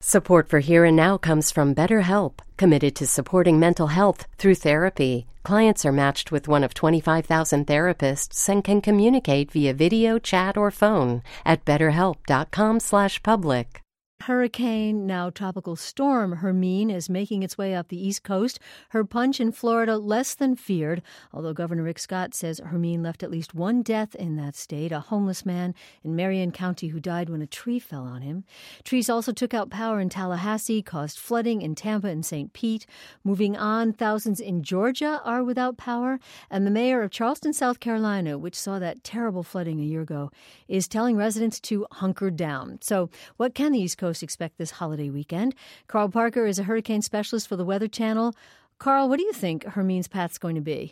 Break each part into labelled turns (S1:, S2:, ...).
S1: Support for Here and Now comes from BetterHelp, committed to supporting mental health through therapy. Clients are matched with one of 25,000 therapists and can communicate via video, chat, or phone at betterhelp.com/public.
S2: Hurricane, now tropical storm Hermine, is making its way up the East Coast. Her punch in Florida less than feared, although Governor Rick Scott says Hermine left at least one death in that state, a homeless man in Marion County who died when a tree fell on him. Trees also took out power in Tallahassee, caused flooding in Tampa and St. Pete. Moving on, thousands in Georgia are without power, and the mayor of Charleston, South Carolina, which saw that terrible flooding a year ago, is telling residents to hunker down. So what can the East Coast expect this holiday weekend? Carl Parker is a hurricane specialist for the Weather Channel. Carl, what do you think Hermine's path's going to be?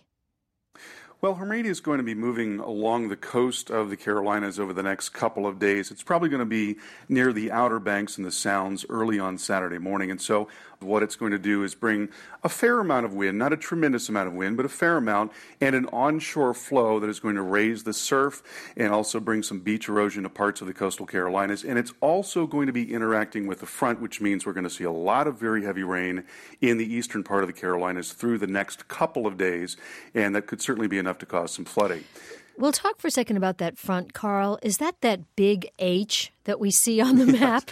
S3: Well, Hermine is going to be moving along the coast of the Carolinas over the next couple of days. It's probably going to be near the Outer Banks and the Sounds early on Saturday morning. And so what it's going to do is bring a fair amount of wind, not a tremendous amount of wind, but a fair amount, and an onshore flow that is going to raise the surf and also bring some beach erosion to parts of the coastal Carolinas. And it's also going to be interacting with the front, which means we're going to see a lot of very heavy rain in the eastern part of the Carolinas through the next couple of days, and that could certainly be enough to cause some flooding.
S2: We'll talk for a second about that front, Carl. Is that big H that we see on the map?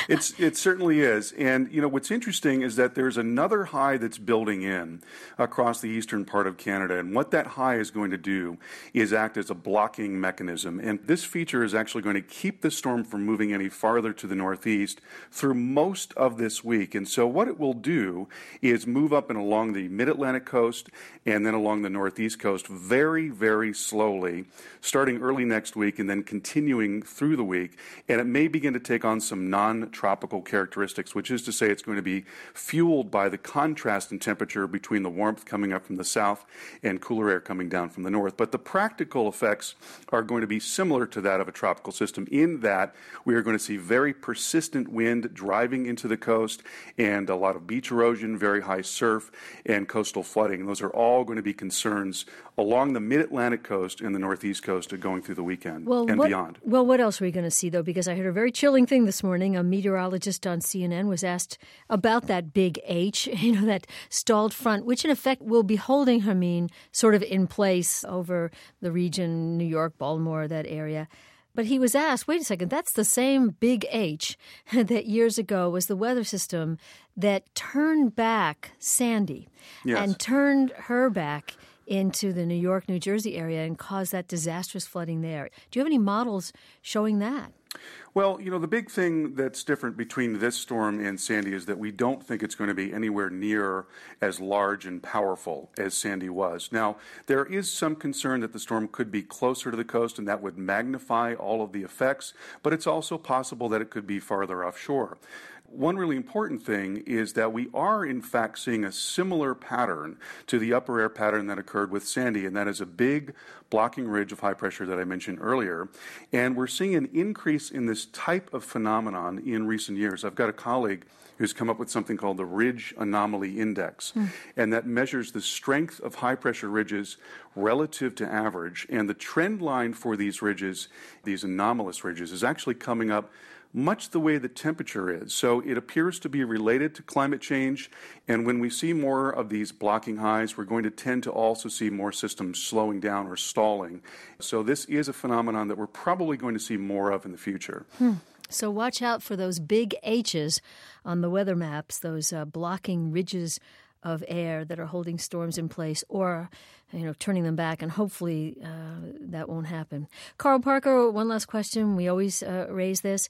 S3: It certainly is. And, what's interesting is that there's another high that's building in across the eastern part of Canada. And what that high is going to do is act as a blocking mechanism. And this feature is actually going to keep the storm from moving any farther to the northeast through most of this week. And so what it will do is move up and along the mid-Atlantic coast and then along the northeast coast very, very slowly, starting early next week and then continuing through the week. And it may begin to take on some non-tropical characteristics, which is to say it's going to be fueled by the contrast in temperature between the warmth coming up from the south and cooler air coming down from the north. But the practical effects are going to be similar to that of a tropical system in that we are going to see very persistent wind driving into the coast and a lot of beach erosion, very high surf, and coastal flooding. And those are all going to be concerns along the mid-Atlantic coast and the northeast coast going through the weekend beyond.
S2: Well, what else are we going to see, though? Because I heard a very chilling thing this morning. A meteorologist on CNN was asked about that big H, that stalled front, which in effect will be holding Hermine sort of in place over the region, New York, Baltimore, that area. But he was asked, wait a second, that's the same big H that years ago was the weather system that turned back Sandy and turned her back into the New York, New Jersey area and caused that disastrous flooding there. Do you have any models showing that?
S3: Well, the big thing that's different between this storm and Sandy is that we don't think it's going to be anywhere near as large and powerful as Sandy was. Now, there is some concern that the storm could be closer to the coast and that would magnify all of the effects, but it's also possible that it could be farther offshore. One really important thing is that we are, in fact, seeing a similar pattern to the upper air pattern that occurred with Sandy, and that is a big blocking ridge of high pressure that I mentioned earlier. And we're seeing an increase in this type of phenomenon in recent years. I've got a colleague who's come up with something called the Ridge Anomaly Index, and that measures the strength of high-pressure ridges relative to average. And the trend line for these ridges, these anomalous ridges, is actually coming up much the way the temperature is. So it appears to be related to climate change, and when we see more of these blocking highs, we're going to tend to also see more systems slowing down or stalling. So this is a phenomenon that we're probably going to see more of in the future.
S2: So watch out for those big H's on the weather maps, those blocking ridges of air that are holding storms in place or, turning them back, and hopefully that won't happen. Carl Parker, one last question. We always raise this.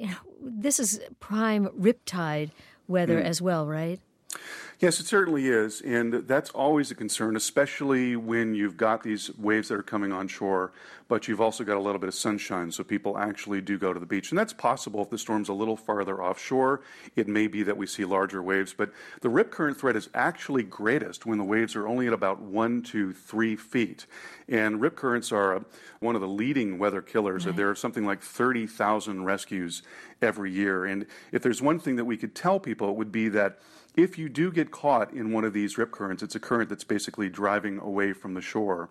S2: This is prime riptide weather as well, right?
S3: Yes, it certainly is, and that's always a concern, especially when you've got these waves that are coming onshore, but you've also got a little bit of sunshine, so people actually do go to the beach. And that's possible if the storm's a little farther offshore. It may be that we see larger waves, but the rip current threat is actually greatest when the waves are only at about 1 to 3 feet. And rip currents are one of the leading weather killers. Right. There are something like 30,000 rescues every year. And if there's one thing that we could tell people, it would be that if you do get caught in one of these rip currents, it's a current that's basically driving away from the shore.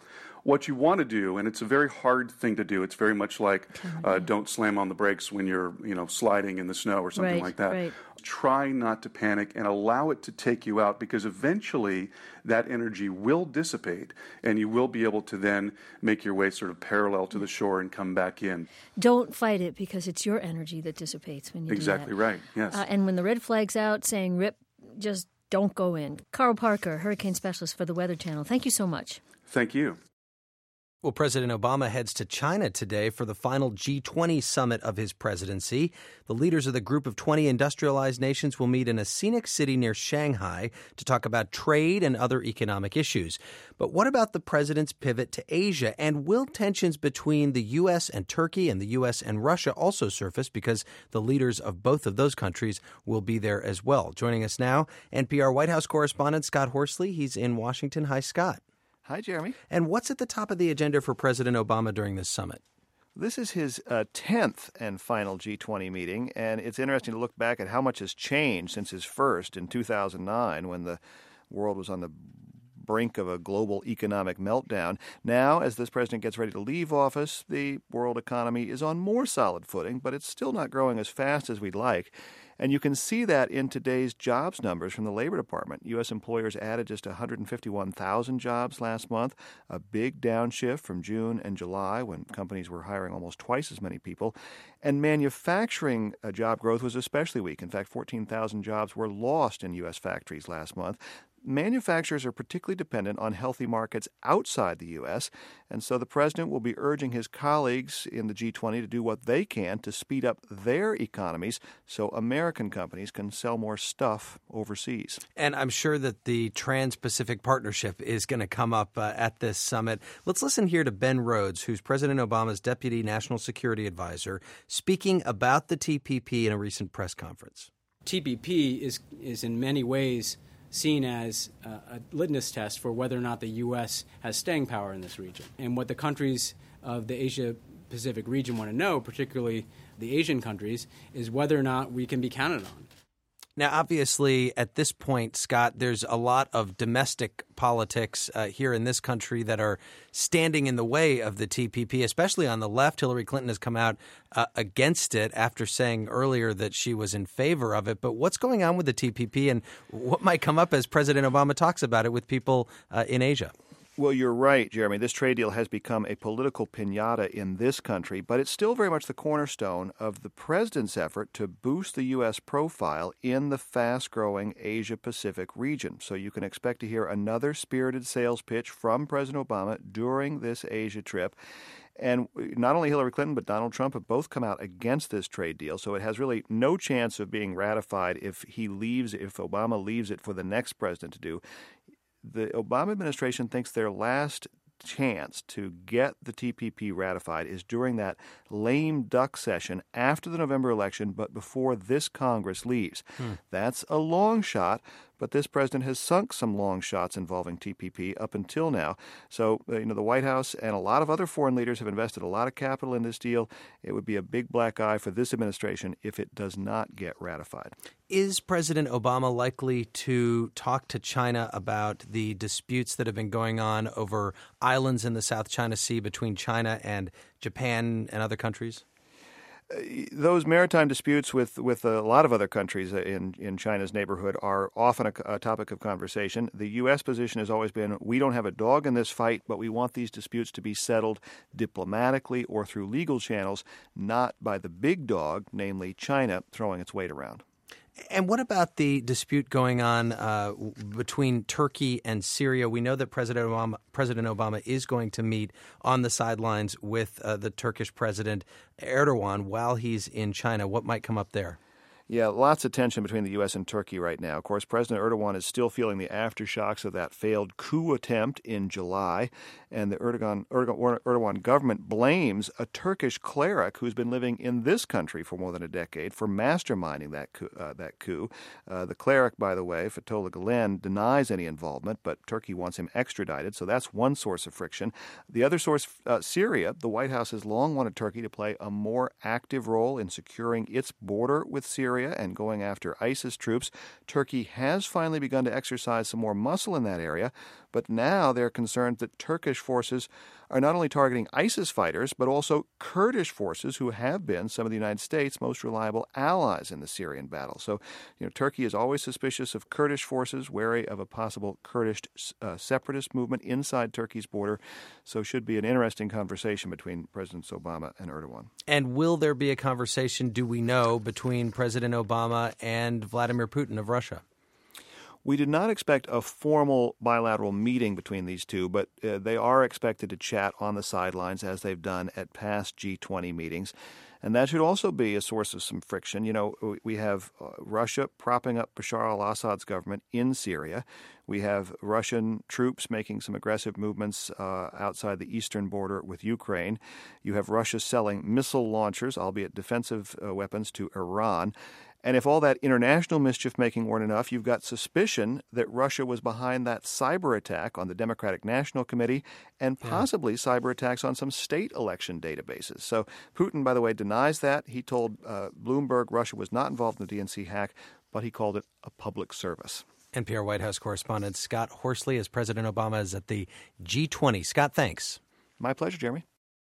S3: what you want to do, and it's a very hard thing to do. It's very much like don't slam on the brakes when you're sliding in the snow or something like that.
S2: Right.
S3: Try not to panic and allow it to take you out, because eventually that energy will dissipate and you will be able to then make your way sort of parallel to the shore and come back in.
S2: Don't fight it, because it's your energy that dissipates when you
S3: Exactly
S2: do that.
S3: right, yes.
S2: And when the red flag's out saying rip, just don't go in. Carl Parker, hurricane specialist for the Weather Channel. Thank you so much.
S3: Thank you.
S4: Well, President Obama heads to China today for the final G20 summit of his presidency. The leaders of the group of 20 industrialized nations will meet in a scenic city near Shanghai to talk about trade and other economic issues. But what about the president's pivot to Asia? And will tensions between the U.S. and Turkey and the U.S. and Russia also surface, because the leaders of both of those countries will be there as well? Joining us now, NPR White House correspondent Scott Horsley. He's in Washington. Hi, Scott.
S5: Hi, Jeremy.
S4: And what's at the top of the agenda for President Obama during this summit?
S5: This is his 10th and final G20 meeting, and it's interesting to look back at how much has changed since his first in 2009, when the world was on the brink of a global economic meltdown. Now, as this president gets ready to leave office, the world economy is on more solid footing, but it's still not growing as fast as we'd like. And you can see that in today's jobs numbers from the Labor Department. U.S. employers added just 151,000 jobs last month, a big downshift from June and July, when companies were hiring almost twice as many people. And manufacturing job growth was especially weak. In fact, 14,000 jobs were lost in U.S. factories last month. Manufacturers are particularly dependent on healthy markets outside the U.S., and so the president will be urging his colleagues in the G20 to do what they can to speed up their economies so American companies can sell more stuff overseas.
S4: And I'm sure that the Trans-Pacific Partnership is going to come up at this summit. Let's listen here to Ben Rhodes, who's President Obama's Deputy National Security Advisor, speaking about the TPP in a recent press conference.
S6: TPP is in many ways seen as a litmus test for whether or not the U.S. has staying power in this region. And what the countries of the Asia-Pacific region want to know, particularly the Asian countries, is whether or not we can be counted on.
S4: Now, obviously, at this point, Scott, there's a lot of domestic politics here in this country that are standing in the way of the TPP, especially on the left. Hillary Clinton has come out against it after saying earlier that she was in favor of it. But what's going on with the TPP, and what might come up as President Obama talks about it with people in Asia?
S5: Well, you're right, Jeremy. This trade deal has become a political piñata in this country, but it's still very much the cornerstone of the president's effort to boost the U.S. profile in the fast-growing Asia-Pacific region. So you can expect to hear another spirited sales pitch from President Obama during this Asia trip. And not only Hillary Clinton, but Donald Trump have both come out against this trade deal. So it has really no chance of being ratified if Obama leaves it for the next president to do. The Obama administration thinks their last chance to get the TPP ratified is during that lame duck session after the November election, but before this Congress leaves. That's a long shot, but this president has sunk some long shots involving TPP up until now. So, the White House and a lot of other foreign leaders have invested a lot of capital in this deal. It would be a big black eye for this administration if it does not get ratified.
S4: Is President Obama likely to talk to China about the disputes that have been going on over islands in the South China Sea between China and Japan and other countries?
S5: Those maritime disputes with a lot of other countries in China's neighborhood are often a topic of conversation. The U.S. position has always been, we don't have a dog in this fight, but we want these disputes to be settled diplomatically or through legal channels, not by the big dog, namely China, throwing its weight around.
S4: And what about the dispute going on between Turkey and Syria? We know that President Obama is going to meet on the sidelines with the Turkish President Erdogan while he's in China. What might come up there?
S5: Yeah, lots of tension between the U.S. and Turkey right now. Of course, President Erdogan is still feeling the aftershocks of that failed coup attempt in July, and the Erdogan government blames a Turkish cleric who's been living in this country for more than a decade for masterminding that coup. The cleric, by the way, Fethullah Gulen, denies any involvement, but Turkey wants him extradited, so that's one source of friction. The other source, Syria. The White House has long wanted Turkey to play a more active role in securing its border with Syria and going after ISIS troops. Turkey has finally begun to exercise some more muscle in that area, But now they're concerned that Turkish forces are not only targeting ISIS fighters, but also Kurdish forces who have been some of the United States' most reliable allies in the Syrian battle. So, Turkey is always suspicious of Kurdish forces, wary of a possible Kurdish separatist movement inside Turkey's border. So should be an interesting conversation between Presidents Obama and Erdogan.
S4: And will there be a conversation, do we know, between President Obama and Vladimir Putin of Russia?
S5: We did not expect a formal bilateral meeting between these two, but they are expected to chat on the sidelines as they've done at past G20 meetings. And that should also be a source of some friction. We have Russia propping up Bashar al-Assad's government in Syria. We have Russian troops making some aggressive movements outside the eastern border with Ukraine. You have Russia selling missile launchers, albeit defensive weapons, to Iran. And if all that international mischief-making weren't enough, you've got suspicion that Russia was behind that cyber attack on the Democratic National Committee and possibly cyber attacks on some state election databases. So Putin, by the way, denies that. He told Bloomberg Russia was not involved in the DNC hack, but he called it a public service.
S4: NPR White House correspondent Scott Horsley as President Obama is at the G20. Scott, thanks.
S5: My pleasure, Jeremy.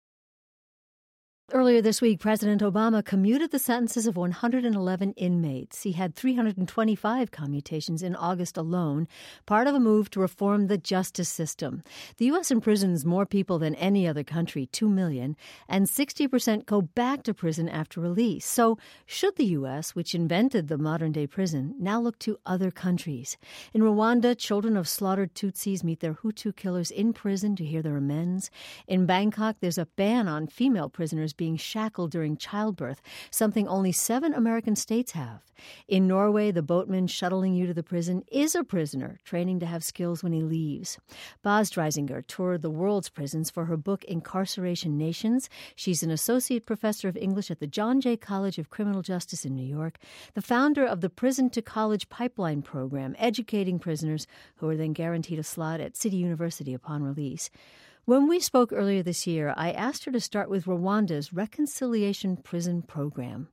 S2: Earlier this week, President Obama commuted the sentences of 111 inmates. He had 325 commutations in August alone, part of a move to reform the justice system. The U.S. imprisons more people than any other country, 2 million, and 60% go back to prison after release. So should the U.S., which invented the modern-day prison, now look to other countries? In Rwanda, children of slaughtered Tutsis meet their Hutu killers in prison to hear their amends. In Bangkok, there's a ban on female prisoners being shackled during childbirth, something only 7 American states have. In Norway, the boatman shuttling you to the prison is a prisoner, training to have skills when he leaves. Baz Dreisinger toured the world's prisons for her book Incarceration Nations. She's an associate professor of English at the John Jay College of Criminal Justice in New York, the founder of the Prison to College Pipeline program, educating prisoners who are then guaranteed a slot at City University upon release. When we spoke earlier this year, I asked her to start with Rwanda's Reconciliation Prison Program.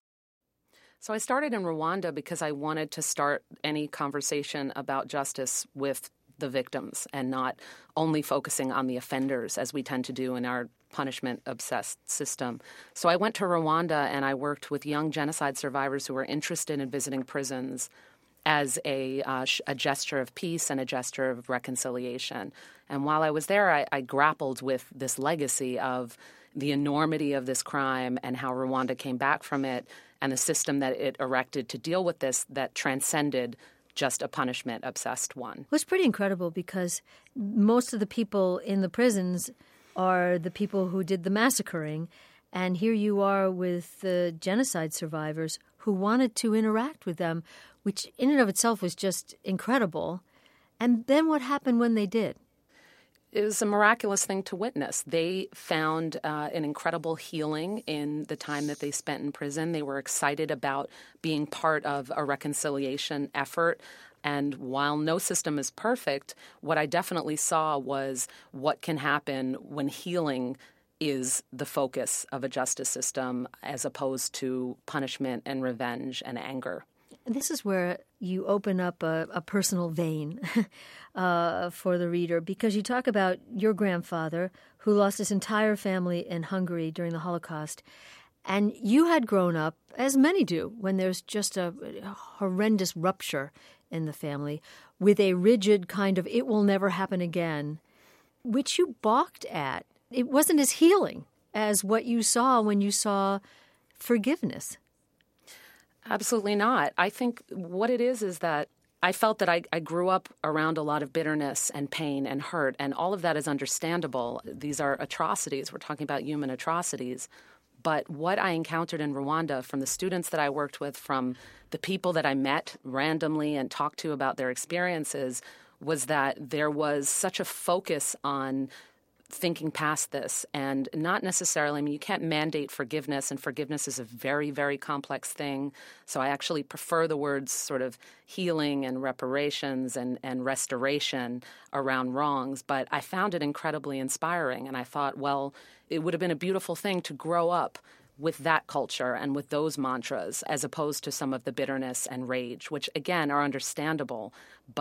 S7: So I started in Rwanda because I wanted to start any conversation about justice with the victims and not only focusing on the offenders, as we tend to do in our punishment-obsessed system. So I went to Rwanda and I worked with young genocide survivors who were interested in visiting prisons as a gesture of peace and a gesture of reconciliation. And while I was there, I grappled with this legacy of the enormity of this crime and how Rwanda came back from it and the system that it erected to deal with this that transcended just a punishment-obsessed one.
S2: Well, it's pretty incredible because most of the people in the prisons are the people who did the massacring, and here you are with the genocide survivors who wanted to interact with them, which in and of itself was just incredible. And then what happened when they did?
S7: It was a miraculous thing to witness. They found an incredible healing in the time that they spent in prison. They were excited about being part of a reconciliation effort. And while no system is perfect, what I definitely saw was what can happen when healing is the focus of a justice system as opposed to punishment and revenge and anger.
S2: This is where you open up a personal vein for the reader, because you talk about your grandfather who lost his entire family in Hungary during the Holocaust. And you had grown up, as many do, when there's just a horrendous rupture in the family, with a rigid kind of it will never happen again, which you balked at. It wasn't as healing as what you saw when you saw forgiveness.
S7: Absolutely not. I think what it is that I felt that I grew up around a lot of bitterness and pain and hurt, and all of that is understandable. These are atrocities. We're talking about human atrocities. But what I encountered in Rwanda from the students that I worked with, from the people that I met randomly and talked to about their experiences, was that there was such a focus on thinking past this and not necessarily, you can't mandate forgiveness, and forgiveness is a very, very complex thing. So I actually prefer the words sort of healing and reparations and restoration around wrongs. But I found it incredibly inspiring, and I thought, well, it would have been a beautiful thing to grow up with that culture and with those mantras as opposed to some of the bitterness and rage, which, again, are understandable, but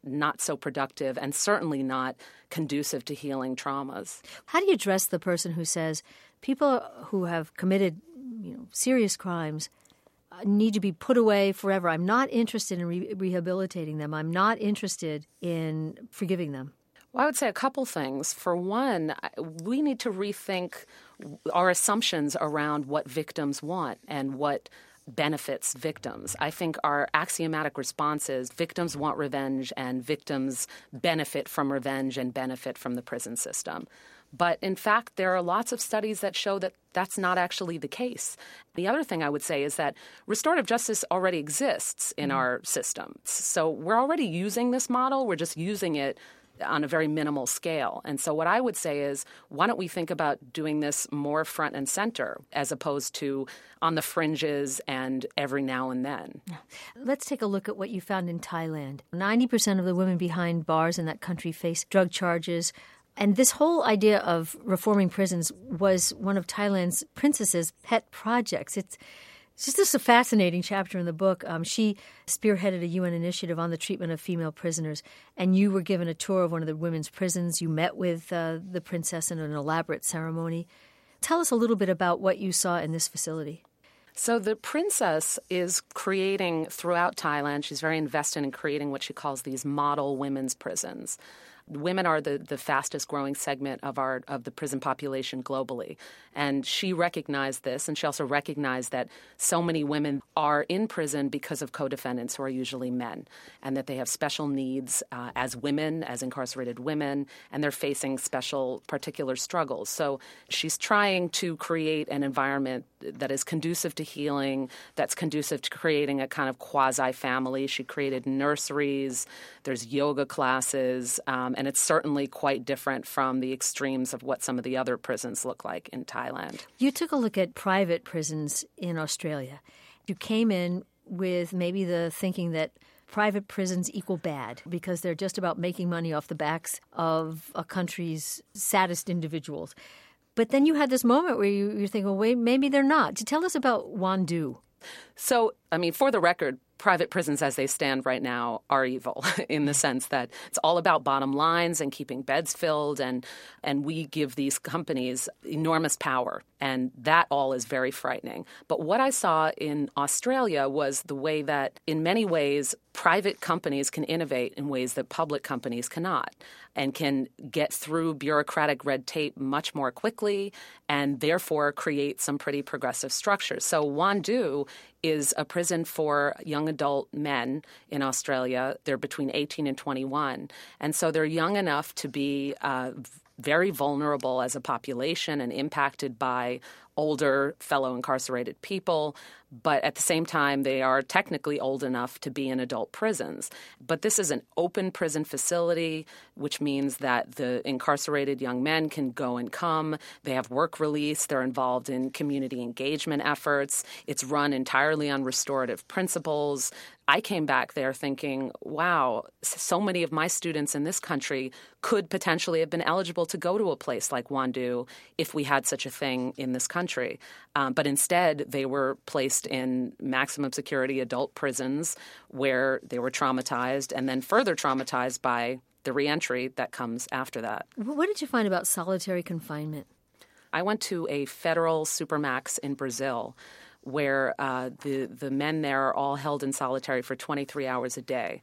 S7: not so productive and certainly not conducive to healing traumas.
S2: How do you address the person who says people who have committed serious crimes need to be put away forever? I'm not interested in rehabilitating them. I'm not interested in forgiving them.
S7: Well, I would say a couple things. For one, we need to rethink our assumptions around what victims want and what benefits victims. I think our axiomatic response is victims want revenge and victims benefit from revenge and benefit from the prison system. But in fact, there are lots of studies that show that that's not actually the case. The other thing I would say is that restorative justice already exists in our system. So we're already using this model. We're just using it on a very minimal scale. And so what I would say is, why don't we think about doing this more front and center as opposed to on the fringes and every now and then?
S2: Let's take a look at what you found in Thailand. 90% of the women behind bars in that country face drug charges. And this whole idea of reforming prisons was one of Thailand's princess's pet projects. It's just a fascinating chapter in the book. She spearheaded a UN initiative on the treatment of female prisoners, and you were given a tour of one of the women's prisons. You met with the princess in an elaborate ceremony. Tell us a little bit about what you saw in this facility.
S7: So the princess is creating throughout Thailand, she's very invested in creating what she calls these model women's prisons. Women are the fastest growing segment of the prison population globally. And she recognized this, and she also recognized that so many women are in prison because of co-defendants who are usually men, and that they have special needs as women, as incarcerated women, and they're facing special particular struggles. So she's trying to create an environment that is conducive to healing, that's conducive to creating a kind of quasi-family. She created nurseries, there's yoga classes, and it's certainly quite different from the extremes of what some of the other prisons look like in Thailand.
S2: You took a look at private prisons in Australia. You came in with maybe the thinking that private prisons equal bad because they're just about making money off the backs of a country's saddest individuals. But then you had this moment where you're thinking, well, wait, maybe they're not. Tell us about Wondu.
S7: So, for the record, private prisons as they stand right now are evil in the sense that it's all about bottom lines and keeping beds filled, and we give these companies enormous power, and that all is very frightening. But what I saw in Australia was the way that, in many ways, private companies can innovate in ways that public companies cannot, and can get through bureaucratic red tape much more quickly and therefore create some pretty progressive structures. So Wondu is a prison for young adult men in Australia. They're between 18 and 21. And so they're young enough to be very vulnerable as a population and impacted by older fellow incarcerated people, but at the same time, they are technically old enough to be in adult prisons. But this is an open prison facility, which means that the incarcerated young men can go and come. They have work release. They're involved in community engagement efforts. It's run entirely on restorative principles. I came back there thinking, wow, so many of my students in this country could potentially have been eligible to go to a place like Wondu if we had such a thing in this country. But instead, they were placed in maximum security adult prisons where they were traumatized and then further traumatized by the reentry that comes after that.
S2: What did you find about solitary confinement?
S7: I went to a federal supermax in Brazil where the men there are all held in solitary for 23 hours a day.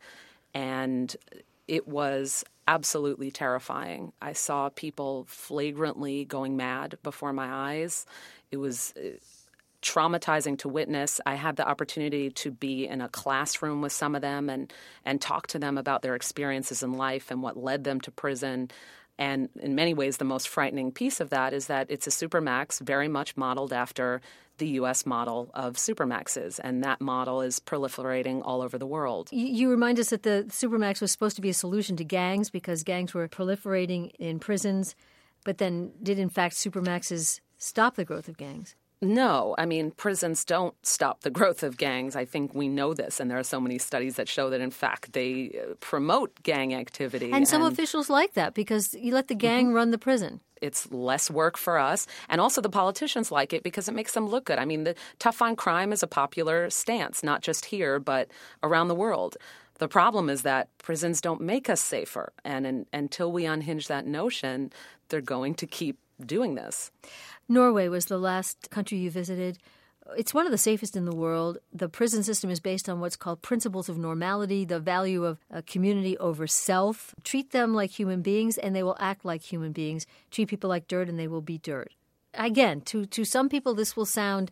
S7: And it was absolutely terrifying. I saw people flagrantly going mad before my eyes. It was traumatizing to witness. I had the opportunity to be in a classroom with some of them and talk to them about their experiences in life and what led them to prison. And in many ways, the most frightening piece of that is that it's a supermax very much modeled after the U.S. model of supermaxes, and that model is proliferating all over the world.
S2: You remind us that the supermax was supposed to be a solution to gangs because gangs were proliferating in prisons, but then did, in fact, supermaxes stop the growth of gangs?
S7: No. Prisons don't stop the growth of gangs. I think we know this, and there are so many studies that show that, in fact, they promote gang activity.
S2: And some officials like that because you let the gang run the prison.
S7: It's less work for us. And also the politicians like it because it makes them look good. I mean, the tough on crime is a popular stance, not just here, but around the world. The problem is that prisons don't make us safer. And until we unhinge that notion, they're going to keep doing this.
S2: Norway was the last country you visited. It's one of the safest in the world. The prison system is based on what's called principles of normality, the value of community over self. Treat them like human beings, and they will act like human beings. Treat people like dirt, and they will be dirt. Again, to some people, this will sound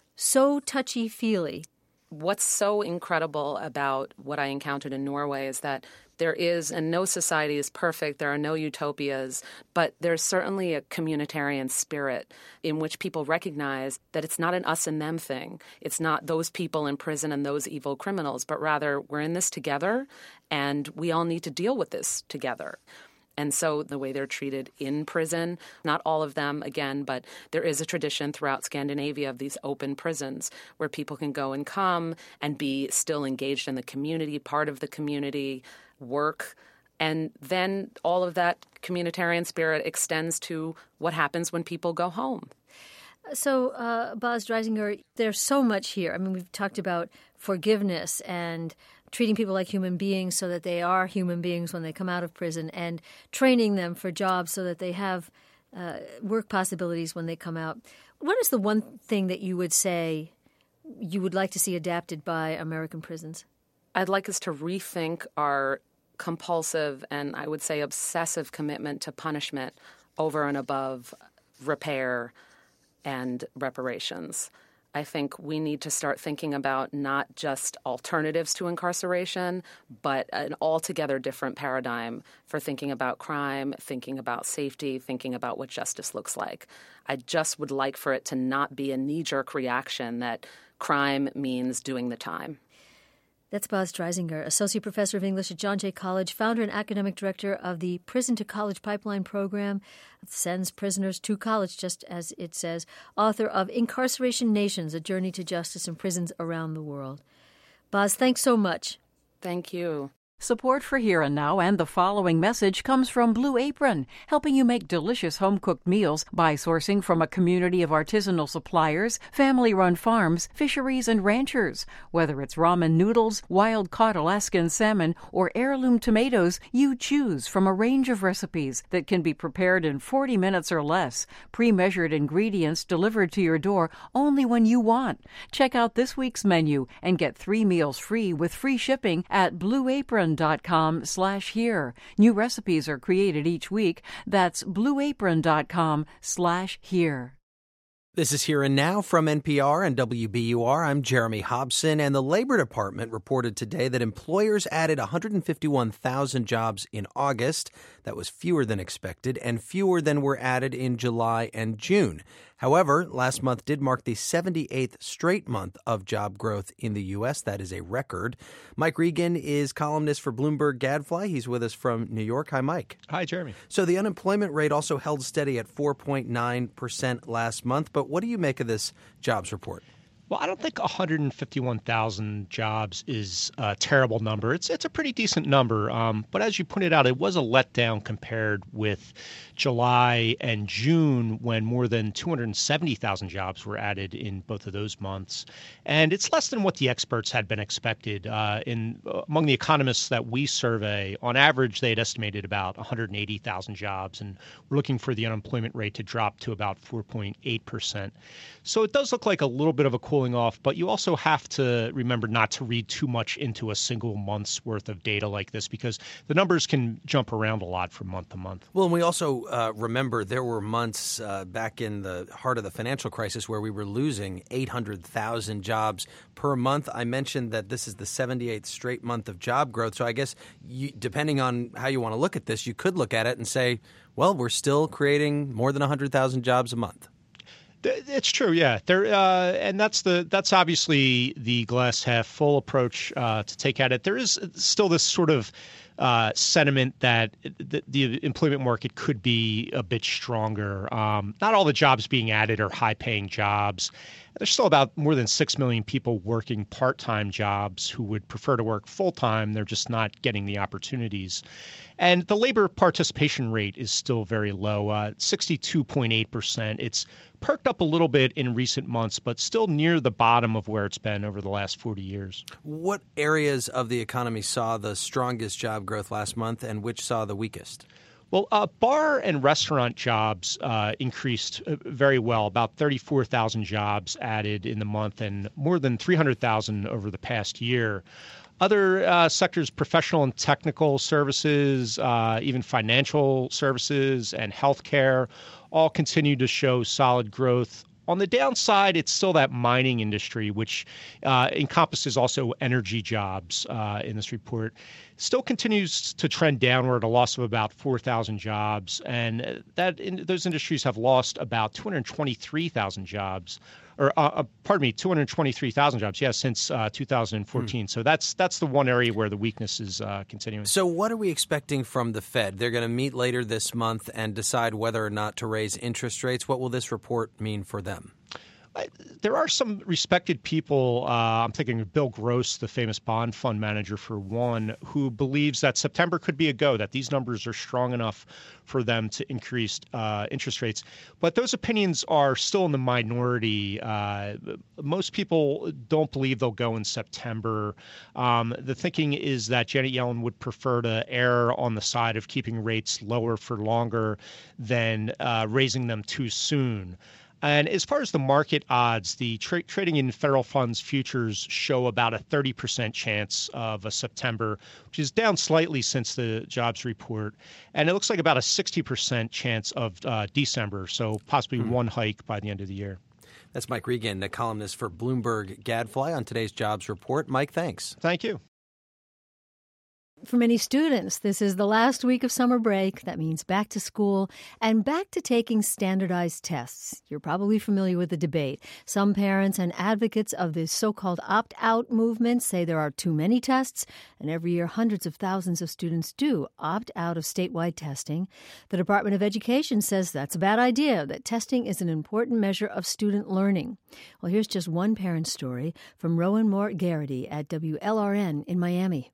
S2: so touchy-feely.
S7: What's so incredible about what I encountered in Norway is that there is, and no society is perfect, there are no utopias, but there's certainly a communitarian spirit in which people recognize that it's not an us and them thing. It's not those people in prison and those evil criminals, but rather we're in this together and we all need to deal with this together. And so the way they're treated in prison, not all of them, again, but there is a tradition throughout Scandinavia of these open prisons where people can go and come and be still engaged in the community, part of the community, work. And then all of that communitarian spirit extends to what happens when people go home.
S2: So, Boz Dreisinger, there's so much here. I mean, we've talked about forgiveness and treating people like human beings so that they are human beings when they come out of prison, and training them for jobs so that they have work possibilities when they come out. What is the one thing that you would say you would like to see adapted by American prisons?
S7: I'd like us to rethink our compulsive and I would say obsessive commitment to punishment over and above repair and reparations. I think we need to start thinking about not just alternatives to incarceration, but an altogether different paradigm for thinking about crime, thinking about safety, thinking about what justice looks like. I just would like for it to not be a knee-jerk reaction that crime means doing the time.
S2: That's Boz Dreisinger, Associate Professor of English at John Jay College, founder and academic director of the Prison to College Pipeline Program, sends prisoners to college, just as it says, author of Incarceration Nations, A Journey to Justice in Prisons Around the World. Boz, thanks so much.
S7: Thank you.
S8: Support for Here and Now and the following message comes from Blue Apron, helping you make delicious home-cooked meals by sourcing from a community of artisanal suppliers, family-run farms, fisheries, and ranchers. Whether it's ramen noodles, wild-caught Alaskan salmon, or heirloom tomatoes, you choose from a range of recipes that can be prepared in 40 minutes or less. Pre-measured ingredients delivered to your door only when you want. Check out this week's menu and get 3 meals free with free shipping at blueapron.com/here. New recipes are created each week. That's blueapron.com/here.
S4: This is Here and Now from NPR and WBUR. I'm Jeremy Hobson, and the Labor Department reported today that employers added 151,000 jobs in August. That was fewer than expected and fewer than were added in July and June. However, last month did mark the 78th straight month of job growth in the U.S. That is a record. Mike Regan is columnist for Bloomberg Gadfly. He's with us from New York. Hi, Mike.
S9: Hi, Jeremy.
S4: So the unemployment rate also held steady at 4.9% last month. But what do you make of this jobs report?
S9: Well, I don't think 151,000 jobs is a terrible number. It's a pretty decent number. But as you pointed out, it was a letdown compared with July and June, when more than 270,000 jobs were added in both of those months. And it's less than what the experts had been expected. Among the economists that we survey, on average, they had estimated about 180,000 jobs. And we're looking for the unemployment rate to drop to about 4.8%. So it does look like a little bit of a cooling off, but you also have to remember not to read too much into a single month's worth of data like this, because the numbers can jump around a lot from month to month.
S4: Well, and we also remember there were months back in the heart of the financial crisis where we were losing 800,000 jobs per month. I mentioned that this is the 78th straight month of job growth. So I guess depending on how you want to look at this, you could look at it and say, well, we're still creating more than 100,000 jobs a month.
S9: It's true, yeah. And that's obviously the glass half full approach to take at it. There is still this sort of sentiment that the employment market could be a bit stronger. Not all the jobs being added are high-paying jobs. There's still about more than 6 million people working part-time jobs who would prefer to work full-time. They're just not getting the opportunities. And the labor participation rate is still very low, 62.8%. It's perked up a little bit in recent months, but still near the bottom of where it's been over the last 40 years.
S4: What areas of the economy saw the strongest job growth last month and which saw the weakest?
S9: Well, bar and restaurant jobs increased very well, about 34,000 jobs added in the month and more than 300,000 over the past year. Other sectors, professional and technical services, even financial services and healthcare, all continue to show solid growth. On the downside, it's still that mining industry, which encompasses also energy jobs in this report, still continues to trend downward, a loss of about 4,000 jobs. And those industries have lost about 223,000 jobs. 223,000 jobs, since 2014. So that's the one area where the weakness is continuing.
S4: So what are we expecting from the Fed? They're going to meet later this month and decide whether or not to raise interest rates. What will this report mean for them?
S9: There are some respected people, I'm thinking of Bill Gross, the famous bond fund manager for one, who believes that September could be a go, that these numbers are strong enough for them to increase interest rates. But those opinions are still in the minority. Most people don't believe they'll go in September. The thinking is that Janet Yellen would prefer to err on the side of keeping rates lower for longer than raising them too soon. And as far as the market odds, the trading in federal funds futures show about a 30% chance of a September, which is down slightly since the jobs report. And it looks like about a 60% chance of December, so possibly one hike by the end of the year.
S4: That's Mike Regan, a columnist for Bloomberg Gadfly on today's jobs report. Mike, thanks.
S9: Thank you.
S2: For many students, this is the last week of summer break. That means back to school and back to taking standardized tests. You're probably familiar with the debate. Some parents and advocates of the so-called opt-out movement say there are too many tests, and every year hundreds of thousands of students do opt out of statewide testing. The Department of Education says that's a bad idea, that testing is an important measure of student learning. Well, here's just one parent's story from Rowan Moore Garrity at WLRN in Miami.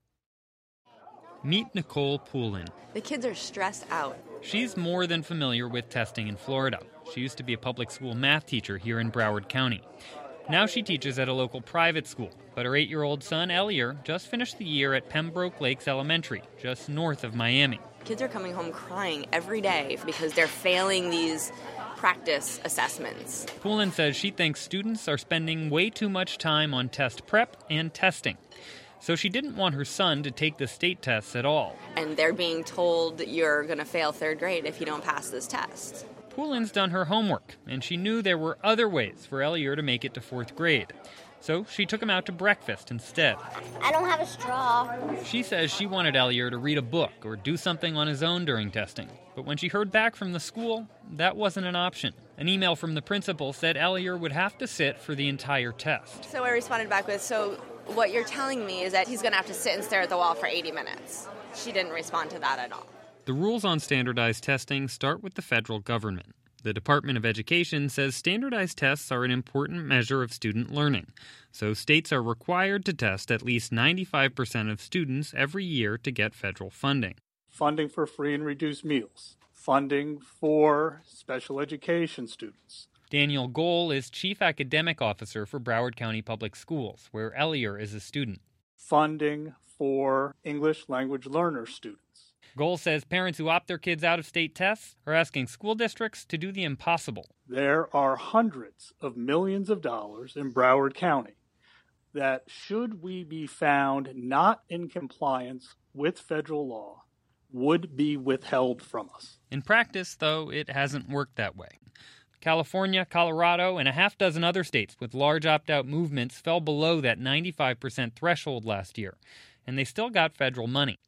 S10: Meet Nicole Poulin.
S11: The kids are stressed out.
S10: She's more than familiar with testing in Florida. She used to be a public school math teacher here in Broward County. Now she teaches at a local private school, but her 8-year-old son, Elier, just finished the year at Pembroke Lakes Elementary, just north of Miami.
S11: Kids are coming home crying every day because they're failing these practice assessments.
S10: Poulin says she thinks students are spending way too much time on test prep and testing. So she didn't want her son to take the state tests at all.
S11: And they're being told you're going to fail third grade if you don't pass this test.
S10: Poulin's done her homework, and she knew there were other ways for Elier to make it to fourth grade. So she took him out to breakfast instead.
S12: I don't have a straw.
S10: She says she wanted Elier to read a book or do something on his own during testing. But when she heard back from the school, that wasn't an option. An email from the principal said Elier would have to sit for the entire test.
S11: So I responded back with, so what you're telling me is that he's going to have to sit and stare at the wall for 80 minutes. She didn't respond to that at all.
S10: The rules on standardized testing start with the federal government. The Department of Education says standardized tests are an important measure of student learning. So states are required to test at least 95% of students every year to get federal funding.
S13: Funding for free and reduced meals. Funding for special education students.
S10: Daniel Gohl is Chief Academic Officer for Broward County Public Schools, where Elier is a student.
S13: Funding for English language learner students.
S10: Gohl says parents who opt their kids out of state tests are asking school districts to do the impossible.
S13: There are hundreds of millions of dollars in Broward County that, should we be found not in compliance with federal law, would be withheld from us.
S10: In practice, though, it hasn't worked that way. California, Colorado, and a half dozen other states with large opt-out movements fell below that 95% threshold last year, and they still got federal money.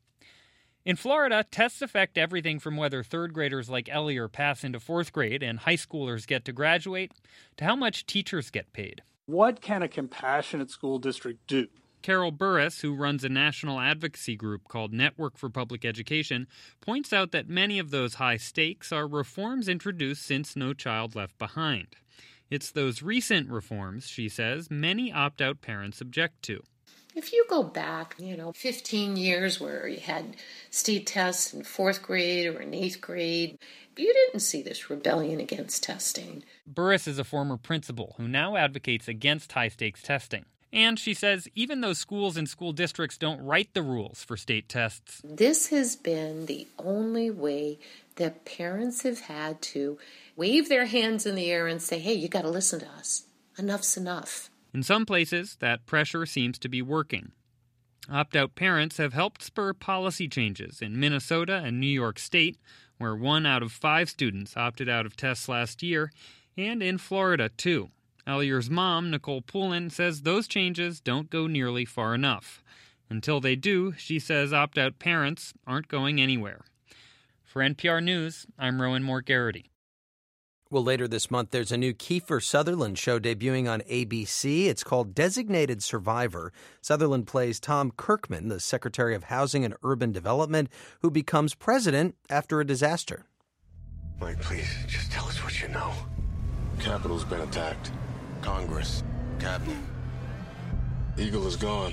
S10: In Florida, tests affect everything from whether third graders like Elier pass into fourth grade and high schoolers get to graduate, to how much teachers get paid.
S13: What can a compassionate school district do?
S10: Carol Burris, who runs a national advocacy group called Network for Public Education, points out that many of those high stakes are reforms introduced since No Child Left Behind. It's those recent reforms, she says, many opt-out parents object to.
S14: If you go back, 15 years where you had state tests in 4th grade or in 8th grade, you didn't see this rebellion against testing.
S10: Burris is a former principal who now advocates against high-stakes testing. And she says even though schools and school districts don't write the rules for state tests,
S14: this has been the only way that parents have had to wave their hands in the air and say, hey, you got to listen to us. Enough's enough.
S10: In some places, that pressure seems to be working. Opt-out parents have helped spur policy changes in Minnesota and New York State, where 1 out of 5 students opted out of tests last year, and in Florida, too. Ellier's mom, Nicole Poulin, says those changes don't go nearly far enough. Until they do, she says opt-out parents aren't going anywhere. For NPR News, I'm Rowan Moore-Garrity.
S4: Well, later this month, there's a new Kiefer Sutherland show debuting on ABC. It's called Designated Survivor. Sutherland plays Tom Kirkman, the Secretary of Housing and Urban Development, who becomes president after a disaster.
S15: Mike, please, just tell us what you know. Capitol's been attacked. Congress, cabinet. Eagle is gone.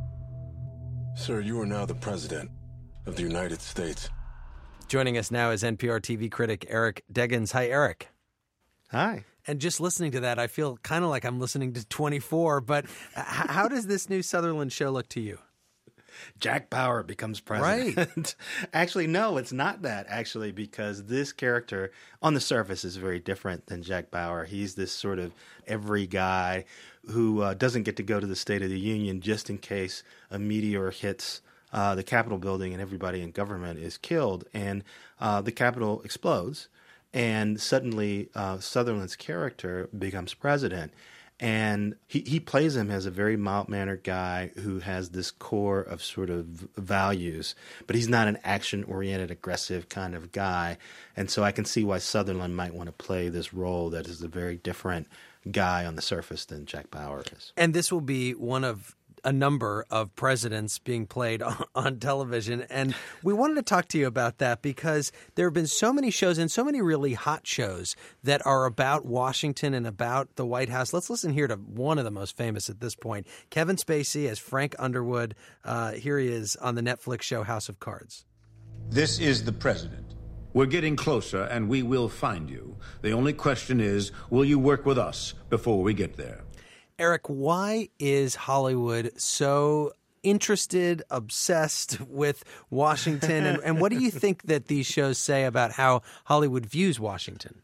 S15: Sir, you are now the president of the United States.
S4: Joining us now is NPR TV critic Eric Deggans. Hi, Eric.
S16: Hi.
S4: And just listening to that, I feel kind of like I'm listening to 24, but how does this new Sutherland show look to you?
S16: Jack Bauer becomes president.
S4: Right.
S16: Actually, no, it's not that, because this character on the surface is very different than Jack Bauer. He's this sort of every guy who doesn't get to go to the State of the Union just in case a meteor hits the Capitol building and everybody in government is killed. And the Capitol explodes. And suddenly Sutherland's character becomes president. And he plays him as a very mild-mannered guy who has this core of sort of values, but he's not an action-oriented, aggressive kind of guy. And so I can see why Sutherland might want to play this role that is a very different guy on the surface than Jack Bauer is.
S4: And this will be one of a number of presidents being played on television. And we wanted to talk to you about that because there have been so many shows and so many really hot shows that are about Washington and about the White House. Let's listen here to one of the most famous at this point, Kevin Spacey as Frank Underwood. Here he is on the Netflix show House of Cards.
S17: This is the president. We're getting closer and we will find you. The only question is, will you work with us before we get there?
S4: Eric, why is Hollywood so interested, obsessed with Washington? And what do you think that these shows say about how Hollywood views Washington?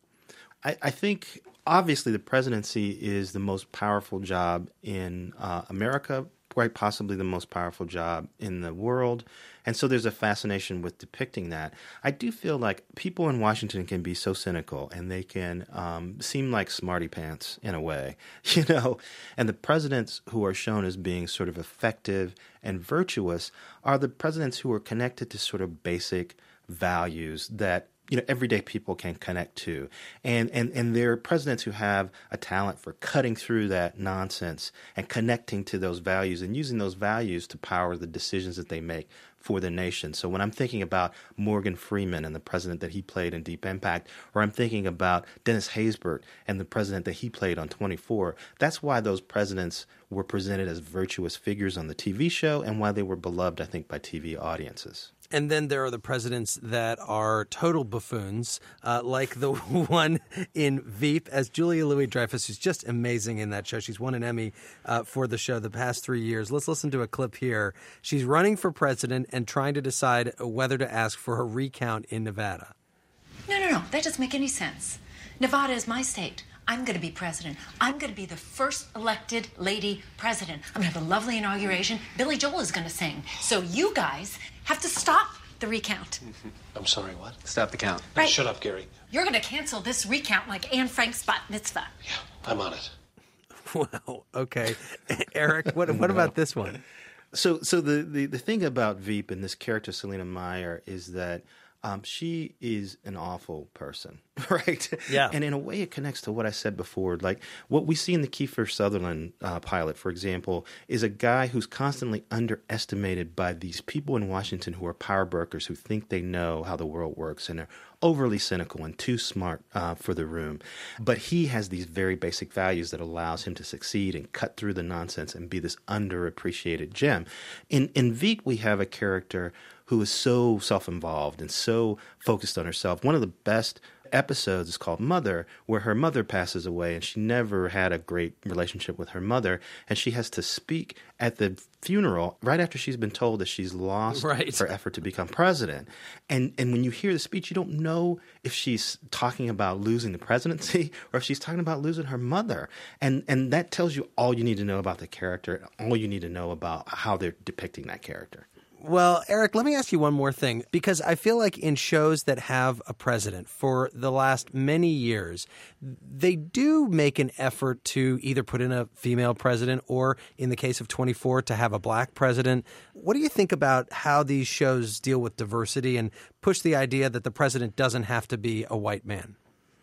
S16: I think, obviously, the presidency is the most powerful job in America, quite possibly the most powerful job in the world. And so there's a fascination with depicting that. I do feel like people in Washington can be so cynical and they can seem like smarty pants in a way, and the presidents who are shown as being sort of effective and virtuous are the presidents who are connected to sort of basic values that everyday people can connect to. And they're presidents who have a talent for cutting through that nonsense and connecting to those values and using those values to power the decisions that they make for the nation. So when I'm thinking about Morgan Freeman and the president that he played in Deep Impact, or I'm thinking about Dennis Haysbert and the president that he played on 24, that's why those presidents were presented as virtuous figures on the TV show and why they were beloved, I think, by TV audiences.
S4: And then there are the presidents that are total buffoons, like the one in Veep, as Julia Louis-Dreyfus, who's just amazing in that show. She's won an Emmy for the show the past 3 years. Let's listen to a clip here. She's running for president and trying to decide whether to ask for a recount in Nevada.
S18: No. That doesn't make any sense. Nevada is my state. I'm going to be president. I'm going to be the first elected lady president. I'm going to have a lovely inauguration. Billy Joel is going to sing. So you guys have to stop the recount.
S19: I'm sorry, what? Stop the count.
S18: Right.
S19: Shut up, Gary.
S18: You're going to cancel this recount like Anne Frank's bat mitzvah.
S19: Yeah, I'm on it.
S4: Wow. Okay. Eric, what about this one?
S16: So the thing about Veep and this character, Selena Meyer, is that she is an awful person. Right.
S4: Yeah.
S16: And in a way, it connects to what I said before. Like what we see in the Kiefer Sutherland pilot, for example, is a guy who's constantly underestimated by these people in Washington who are power brokers who think they know how the world works and are overly cynical and too smart for the room. But he has these very basic values that allows him to succeed and cut through the nonsense and be this underappreciated gem. In Veep, we have a character who is so self-involved and so focused on herself. One of the best episodes is called Mother, where her mother passes away and she never had a great relationship with her mother, and she has to speak at the funeral right after she's been told that she's lost her effort to become president. And when you hear the speech, you don't know if she's talking about losing the presidency or if she's talking about losing her mother. And that tells you all you need to know about the character, all you need to know about how they're depicting that character.
S4: Well, Eric, let me ask you one more thing, because I feel like in shows that have a president for the last many years, they do make an effort to either put in a female president or, in the case of 24, to have a black president. What do you think about how these shows deal with diversity and push the idea that the president doesn't have to be a white man?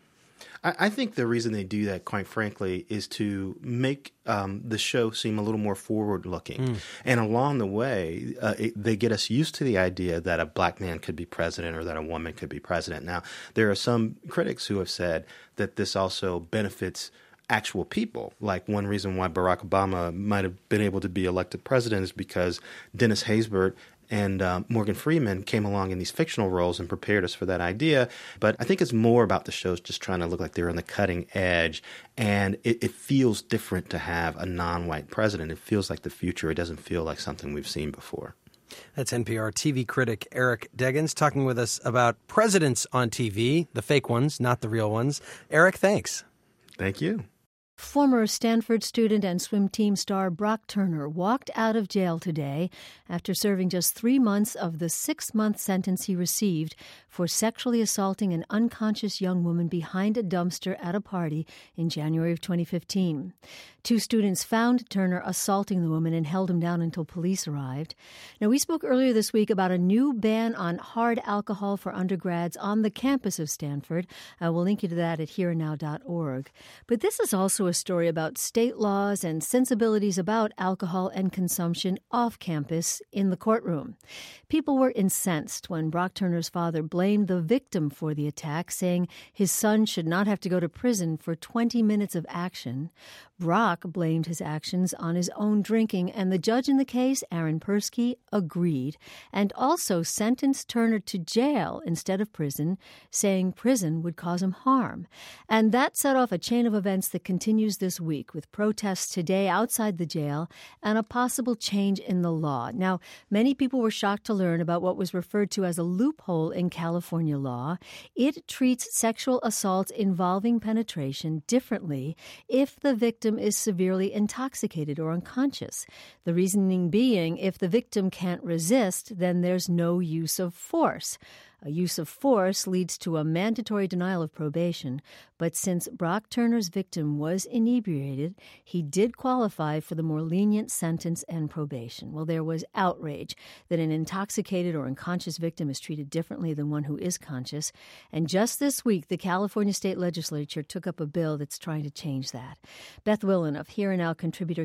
S16: I think the reason they do that, quite frankly, is to make the show seem a little more forward-looking. And along the way, they get us used to the idea that a black man could be president or that a woman could be president. Now, there are some critics who have said that this also benefits actual people. Like one reason why Barack Obama might have been able to be elected president is because Dennis Haysbert and Morgan Freeman came along in these fictional roles and prepared us for that idea. But I think it's more about the shows just trying to look like they're on the cutting edge. And it feels different to have a non-white president. It feels like the future. It doesn't feel like something we've seen before.
S4: That's NPR TV critic Eric Deggans talking with us about presidents on TV, the fake ones, not the real ones. Eric, thanks.
S16: Thank you.
S2: Former Stanford student and swim team star Brock Turner walked out of jail today after serving just 3 months of the 6-month sentence he received for sexually assaulting an unconscious young woman behind a dumpster at a party in January of 2015. 2 students found Turner assaulting the woman and held him down until police arrived. Now, we spoke earlier this week about a new ban on hard alcohol for undergrads on the campus of Stanford. We'll link you to that at hereandnow.org. But this is also a story about state laws and sensibilities about alcohol and consumption off campus in the courtroom. People were incensed when Brock Turner's father blamed the victim for the attack, saying his son should not have to go to prison for 20 minutes of action. Brock blamed his actions on his own drinking, and the judge in the case, Aaron Persky, agreed and also sentenced Turner to jail instead of prison, saying prison would cause him harm. And that set off a chain of events that continues this week, with protests today outside the jail and a possible change in the law. Now, many people were shocked to learn about what was referred to as a loophole in California law. It treats sexual assaults involving penetration differently if the victim is severely intoxicated or unconscious. The reasoning being, if the victim can't resist, then there's no use of force. A use of force leads to a mandatory denial of probation, but since Brock Turner's victim was inebriated, he did qualify for the more lenient sentence and probation. Well, there was outrage that an intoxicated or unconscious victim is treated differently than one who is conscious, and just this week, the California State Legislature took up a bill that's trying to change that. Beth Willen of Here and Now contributor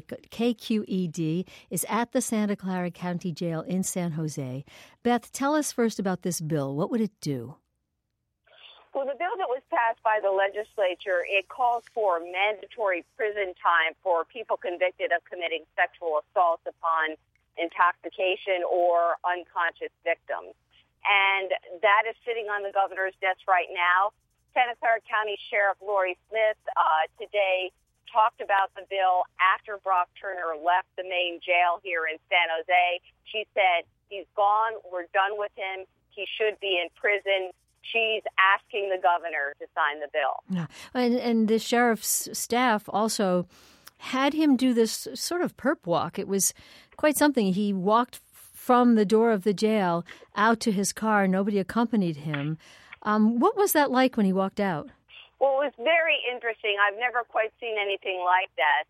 S2: KQED is at the Santa Clara County Jail in San Jose. Beth, tell us first about this bill. What would it do?
S20: Well, the bill that was passed by the legislature, it calls for mandatory prison time for people convicted of committing sexual assaults upon intoxication or unconscious victims. And that is sitting on the governor's desk right now. Santa Clara County Sheriff Lori Smith today talked about the bill after Brock Turner left the main jail here in San Jose. She said, he's gone. We're done with him. He should be in prison. She's asking the governor to sign the bill.
S2: Yeah. And the sheriff's staff also had him do this sort of perp walk. It was quite something. He walked from the door of the jail out to his car. Nobody accompanied him. What was that like when he walked out?
S20: Well, it was very interesting. I've never quite seen anything like that.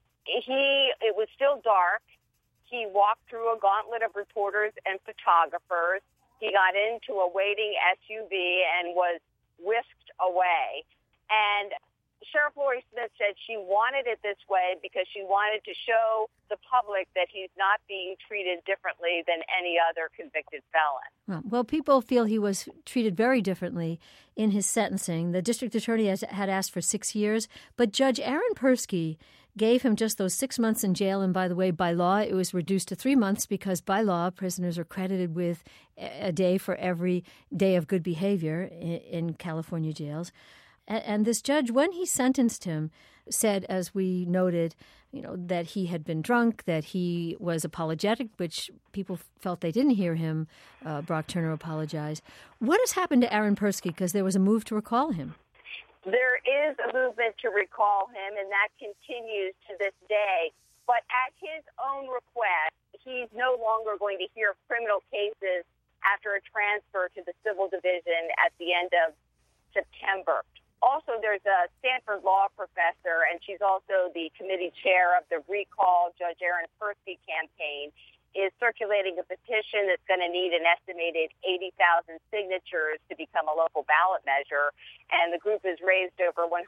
S20: It was still dark. He walked through a gauntlet of reporters and photographers. He got into a waiting SUV and was whisked away. And Sheriff Lori Smith said she wanted it this way because she wanted to show the public that he's not being treated differently than any other convicted felon.
S2: Well, people feel he was treated very differently in his sentencing. The district attorney had asked for 6 years, but Judge Aaron Persky gave him just those 6 months in jail. And by the way, by law, it was reduced to 3 months because by law, prisoners are credited with a day for every day of good behavior in California jails. And this judge, when he sentenced him, said, as we noted, that he had been drunk, that he was apologetic, which people felt they didn't hear him, Brock Turner, apologize. What has happened to Aaron Persky? Because there was a move to recall him.
S20: There is a movement to recall him, and that continues to this day. But at his own request, he's no longer going to hear criminal cases after a transfer to the civil division at the end of September. Also, there's a Stanford law professor, and she's also the committee chair of the Recall Judge Aaron Persky campaign, is circulating a petition that's going to need an estimated 80,000 signatures to become a local ballot measure, and the group has raised over $100,000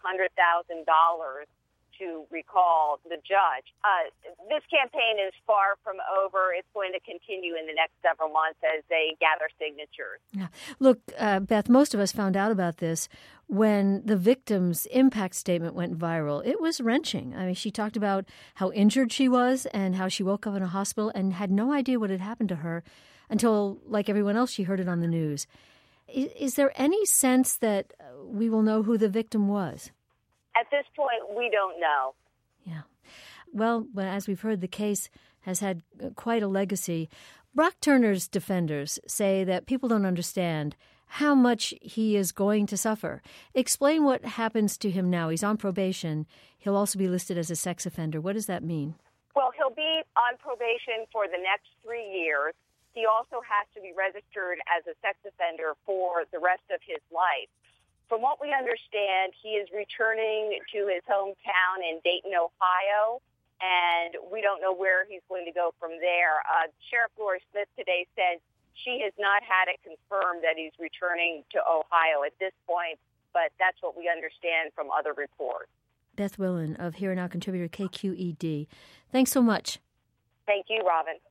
S20: to recall the judge. This campaign is far from over. It's going to continue in the next several months as they gather signatures.
S2: Yeah. Look, Beth, most of us found out about this when the victim's impact statement went viral. It was wrenching. I mean, she talked about how injured she was and how she woke up in a hospital and had no idea what had happened to her until, like everyone else, she heard it on the news. Is there any sense that we will know who the victim was?
S20: At this point, we don't know.
S2: Yeah. Well, as we've heard, the case has had quite a legacy. Brock Turner's defenders say that people don't understand how much he is going to suffer. Explain what happens to him now. He's on probation. He'll also be listed as a sex offender. What does that mean?
S20: Well, he'll be on probation for the next 3 years. He also has to be registered as a sex offender for the rest of his life. From what we understand, he is returning to his hometown in Dayton, Ohio, and we don't know where he's going to go from there. Sheriff Lori Smith today said she has not had it confirmed that he's returning to Ohio at this point, but that's what we understand from other reports.
S2: Beth Willen of Here and Now contributor KQED. Thanks so much.
S20: Thank you, Robin.